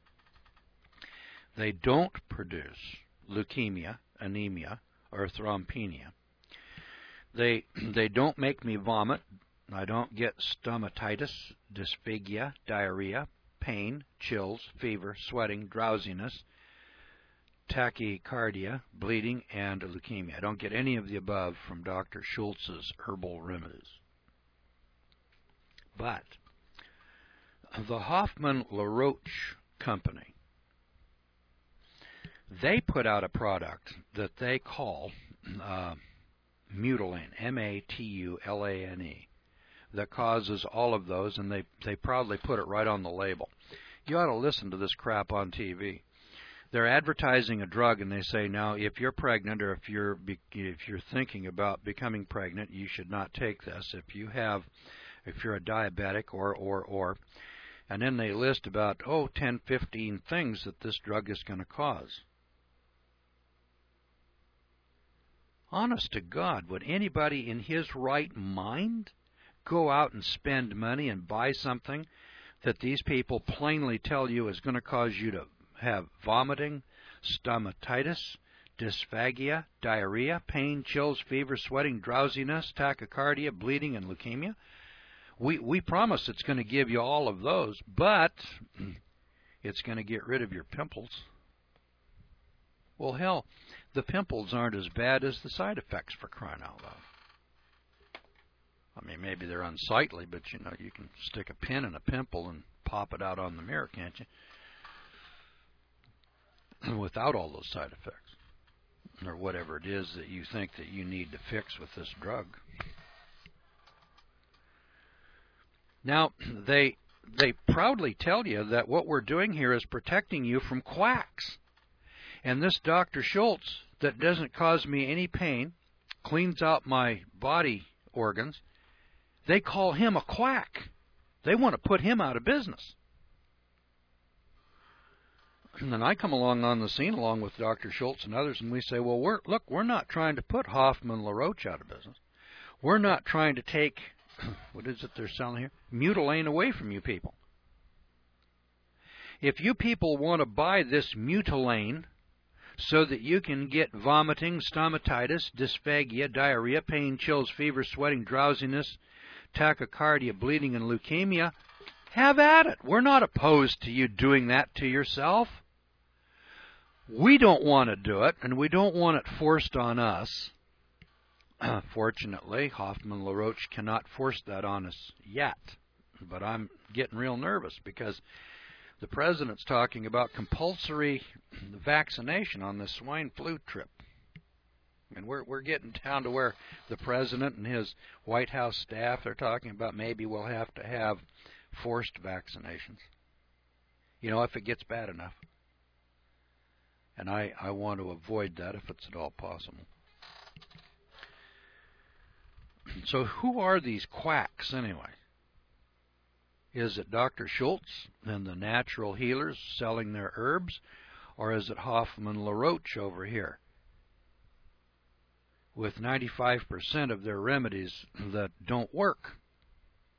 They don't produce leukemia, anemia, or thrombopenia. They don't make me vomit. I don't get stomatitis, dysphagia, diarrhea, pain, chills, fever, sweating, drowsiness, tachycardia, bleeding, and leukemia. I don't get any of the above from Dr. Schultz's herbal remedies. But the Hoffmann-LaRoche Company, they put out a product that they call Mutulane, M-A-T-U-L-A-N-E, that causes all of those, and they proudly put it right on the label. You ought to listen to this crap on TV. They're advertising a drug, and they say, now, if you're pregnant or if you're thinking about becoming pregnant, you should not take this. If you're a diabetic or, and then they list about 10, 15 things that this drug is going to cause. Honest to God, would anybody in his right mind go out and spend money and buy something that these people plainly tell you is going to cause you to have vomiting, stomatitis, dysphagia, diarrhea, pain, chills, fever, sweating, drowsiness, tachycardia, bleeding, and leukemia? We promise it's going to give you all of those, but it's going to get rid of your pimples. Well, hell, the pimples aren't as bad as the side effects, for crying out loud. I mean, maybe they're unsightly, but you know, you can stick a pin in a pimple and pop it out on the mirror, can't you? Without all those side effects, or whatever it is that you think that you need to fix with this drug. Now, they proudly tell you that what we're doing here is protecting you from quacks. And this Dr. Schultz, that doesn't cause me any pain, cleans out my body organs, they call him a quack. They want to put him out of business. And then I come along on the scene along with Dr. Schultz and others, and we say, well, we're not trying to put Hoffmann-LaRoche out of business. We're not trying to take, what is it they're selling here? Mutulane away from you people. If you people want to buy this Mutulane so that you can get vomiting, stomatitis, dysphagia, diarrhea, pain, chills, fever, sweating, drowsiness, tachycardia, bleeding, and leukemia, have at it. We're not opposed to you doing that to yourself. We don't want to do it, and we don't want it forced on us. Fortunately, Hoffmann-LaRoche cannot force that on us yet. But I'm getting real nervous because the president's talking about compulsory vaccination on this swine flu trip. And we're getting down to where the president and his White House staff are talking about maybe we'll have to have forced vaccinations. You know, if it gets bad enough. And I want to avoid that if it's at all possible. So who are these quacks anyway? Is it Dr. Schultz and the natural healers selling their herbs? Or is it Hoffmann-LaRoche over here with 95% of their remedies that don't work?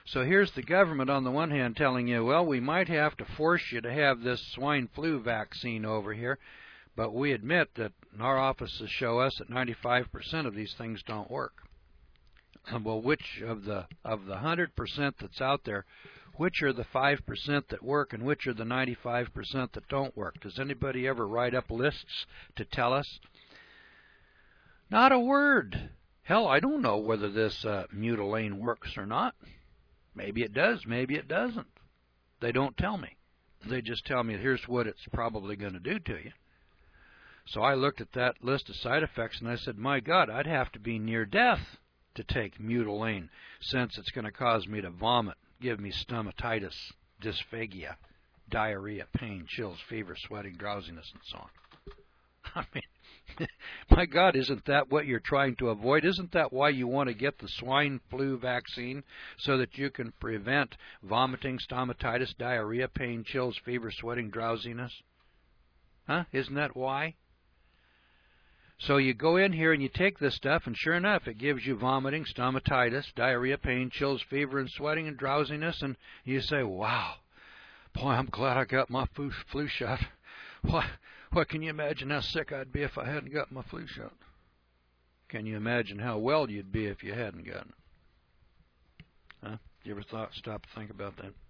So here's the government on the one hand telling you, well, we might have to force you to have this swine flu vaccine over here, but we admit that our offices show us that 95% of these things don't work. Well, which of the 100% that's out there, which are the 5% that work and which are the 95% that don't work? Does anybody ever write up lists to tell us? Not a word. Hell, I don't know whether this Mutilane works or not. Maybe it does, maybe it doesn't. They don't tell me. They just tell me here's what it's probably going to do to you. So I looked at that list of side effects and I said, my God, I'd have to be near death to take Mutilane, since it's going to cause me to vomit, give me stomatitis, dysphagia, diarrhea, pain, chills, fever, sweating, drowsiness, and so on. I mean, my God, isn't that what you're trying to avoid? Isn't that why you want to get the swine flu vaccine, so that you can prevent vomiting, stomatitis, diarrhea, pain, chills, fever, sweating, drowsiness? Huh? Isn't that why? So you go in here and you take this stuff, and sure enough, it gives you vomiting, stomatitis, diarrhea, pain, chills, fever, and sweating and drowsiness, and you say, wow, boy, I'm glad I got my flu shot. Why, can you imagine how sick I'd be if I hadn't got my flu shot? Can you imagine how well you'd be if you hadn't gotten it? Huh? You ever stop to think about that?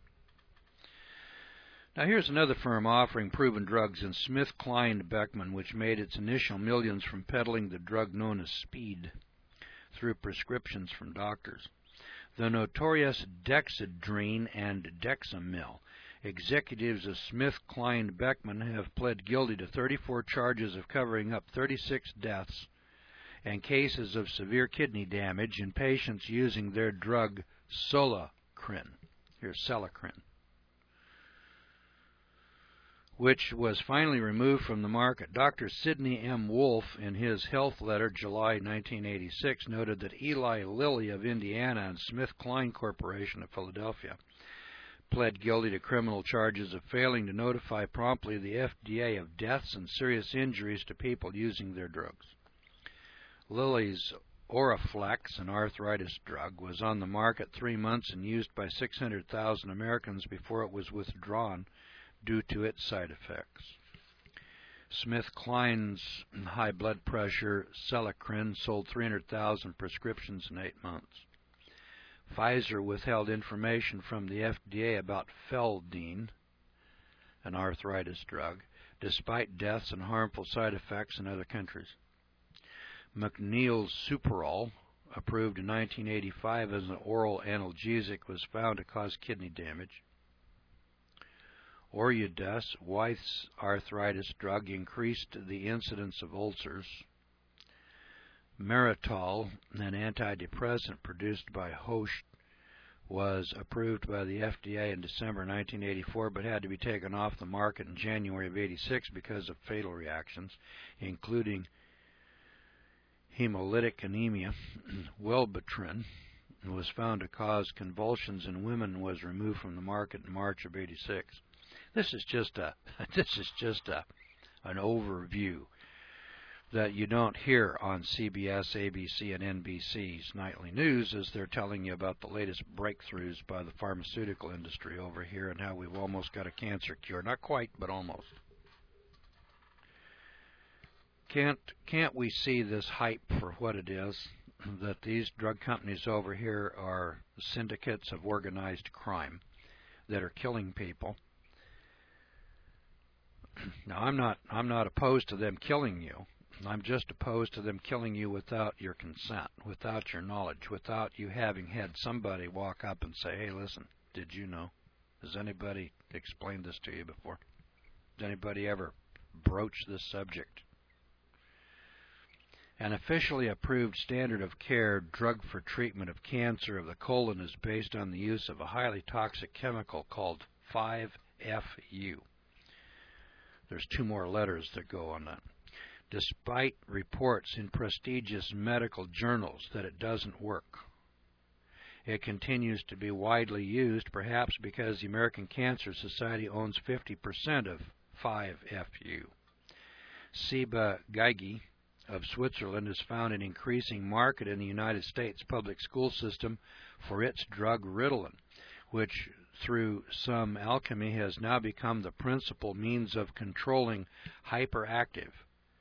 Now here's another firm offering proven drugs in SmithKline Beckman, which made its initial millions from peddling the drug known as speed through prescriptions from doctors. The notorious Dexedrine and Dexamil. Executives of SmithKline Beckman have pled guilty to 34 charges of covering up 36 deaths and cases of severe kidney damage in patients using their drug Solacrin. Here's Selacrin, which was finally removed from the market. Dr. Sidney M. Wolfe, in his health letter, July 1986, noted that Eli Lilly of Indiana and SmithKline Corporation of Philadelphia pled guilty to criminal charges of failing to notify promptly the FDA of deaths and serious injuries to people using their drugs. Lilly's Oraflex, an arthritis drug, was on the market 3 months and used by 600,000 Americans before it was withdrawn due to its side effects. SmithKline's high blood pressure Selacrin sold 300,000 prescriptions in 8 months. Pfizer withheld information from the FDA about Feldene, an arthritis drug, despite deaths and harmful side effects in other countries. McNeil's Superol, approved in 1985 as an oral analgesic, was found to cause kidney damage. Orudus, Wyeth's arthritis drug, increased the incidence of ulcers. Meritol, an antidepressant produced by Hoechst, was approved by the FDA in December 1984, but had to be taken off the market in January of 86 because of fatal reactions, including hemolytic anemia. Wellbutrin was found to cause convulsions in women and was removed from the market in March of 86. This is just an overview that you don't hear on CBS, ABC, and NBC's nightly news, as they're telling you about the latest breakthroughs by the pharmaceutical industry over here and how we've almost got a cancer cure. Not quite, but almost. Can't we see this hype for what it is? That these drug companies over here are syndicates of organized crime that are killing people. Now, I'm not opposed to them killing you. I'm just opposed to them killing you without your consent, without your knowledge, without you having had somebody walk up and say, hey, listen, did you know? Has anybody explained this to you before? Has anybody ever broached this subject? An officially approved standard of care drug for treatment of cancer of the colon is based on the use of a highly toxic chemical called 5-FU. There's 2 more letters that go on that. Despite reports in prestigious medical journals that it doesn't work, it continues to be widely used, perhaps because the American Cancer Society owns 50% of 5-FU. Siba Geigy, of Switzerland has found an increasing market in the United States public school system for its drug Ritalin, which through some alchemy has now become the principal means of controlling hyperactive.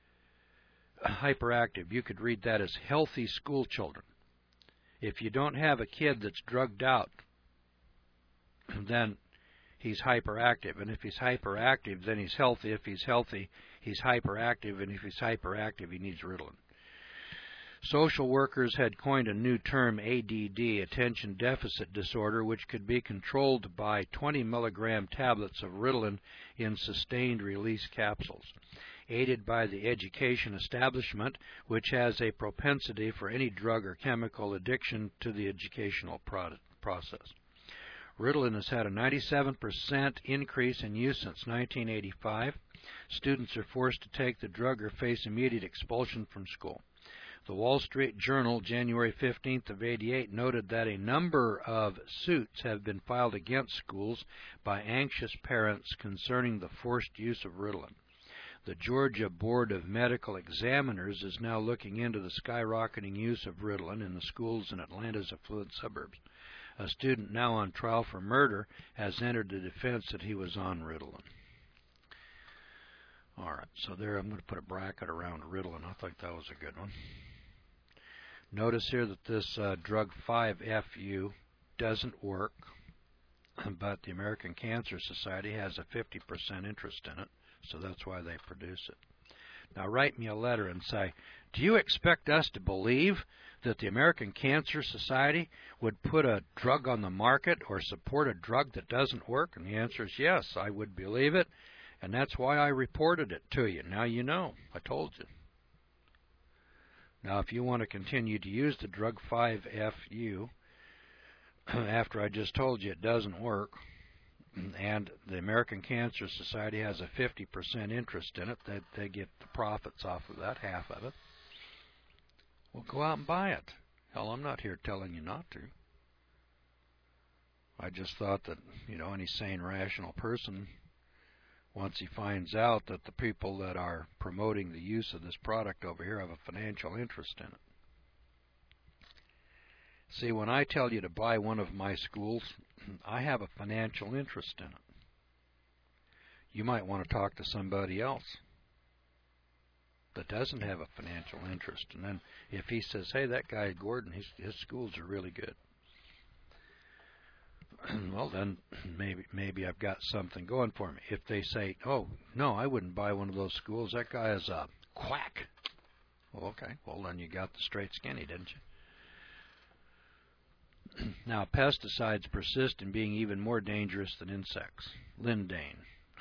You could read that as healthy school children. If you don't have a kid that's drugged out, then he's hyperactive. And if he's hyperactive, then he's healthy. If he's healthy, he's hyperactive. And if he's hyperactive, he needs Ritalin. Social workers had coined a new term, ADD, attention deficit disorder, which could be controlled by 20 milligram tablets of Ritalin in sustained release capsules, aided by the education establishment, which has a propensity for any drug or chemical addiction to the educational process. Ritalin has had a 97% increase in use since 1985. Students are forced to take the drug or face immediate expulsion from school. The Wall Street Journal, January 15th of '88, noted that a number of suits have been filed against schools by anxious parents concerning the forced use of Ritalin. The Georgia Board of Medical Examiners is now looking into the skyrocketing use of Ritalin in the schools in Atlanta's affluent suburbs. A student now on trial for murder has entered the defense that he was on Ritalin. All right, so there I'm going to put a bracket around Ritalin. I think that was a good one. Notice here that this drug 5-FU doesn't work, but the American Cancer Society has a 50% interest in it, so that's why they produce it. Now write me a letter and say, do you expect us to believe that the American Cancer Society would put a drug on the market or support a drug that doesn't work? And the answer is yes, I would believe it, and that's why I reported it to you. Now you know. I told you. Now, if you want to continue to use the drug 5-FU, after I just told you it doesn't work, and the American Cancer Society has a 50% interest in it, that they get the profits off of that, half of it, well, go out and buy it. Hell, I'm not here telling you not to. I just thought that, any sane, rational person, once he finds out that the people that are promoting the use of this product over here have a financial interest in it. See, when I tell you to buy one of my schools, I have a financial interest in it. You might want to talk to somebody else that doesn't have a financial interest. And then if he says, hey, that guy Gordon, his schools are really good, well, then maybe I've got something going for me. If they say, oh, no, I wouldn't buy one of those schools, that guy is a quack. Well, okay, well, then you got the straight skinny, didn't you? Now, pesticides persist in being even more dangerous than insects. Lindane.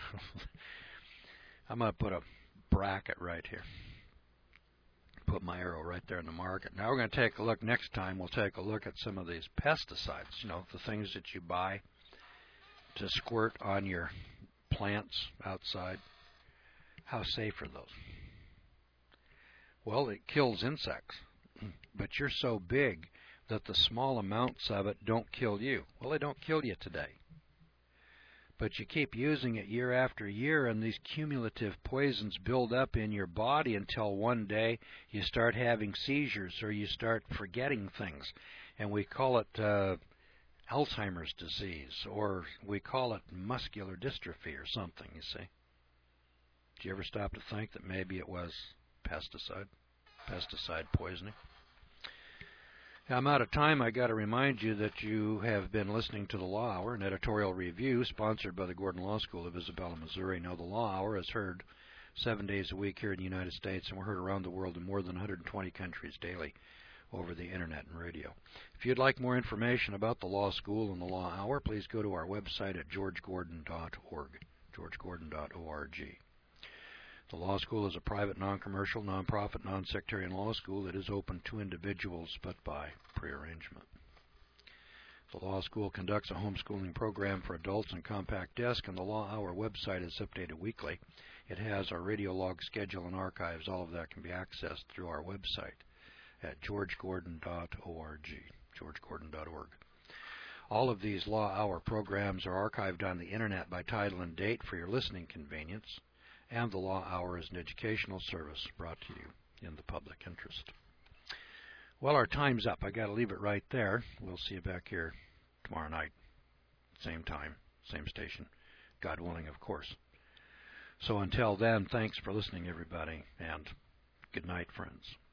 I'm going to put a bracket right here. Put my arrow right there in the market. Now we're going to take a look next time. We'll take a look at some of these pesticides, the things that you buy to squirt on your plants outside. How safe are those? Well, it kills insects, but you're so big that the small amounts of it don't kill you. Well, they don't kill you today. But you keep using it year after year, and these cumulative poisons build up in your body until one day you start having seizures or you start forgetting things. And we call it Alzheimer's disease, or we call it muscular dystrophy or something, you see. Did you ever stop to think that maybe it was pesticide poisoning? I'm out of time. I got to remind you that you have been listening to the Law Hour, an editorial review sponsored by the Gordon Law School of Isabella, Missouri. Now, the Law Hour is heard 7 days a week here in the United States, and we're heard around the world in more than 120 countries daily over the Internet and radio. If you'd like more information about the Law School and the Law Hour, please go to our website at georgegordon.org, georgegordon.org. The Law School is a private, non-commercial, non-profit, non-sectarian law school that is open to individuals but by prearrangement. The Law School conducts a homeschooling program for adults on compact disc, and the Law Hour website is updated weekly. It has our radio log schedule and archives. All of that can be accessed through our website at georgegordon.org, georgegordon.org. All of these Law Hour programs are archived on the Internet by title and date for your listening convenience. And the Law Hour is an educational service brought to you in the public interest. Well, our time's up. I got to leave it right there. We'll see you back here tomorrow night. Same time, same station. God willing, of course. So until then, thanks for listening, everybody, and good night, friends.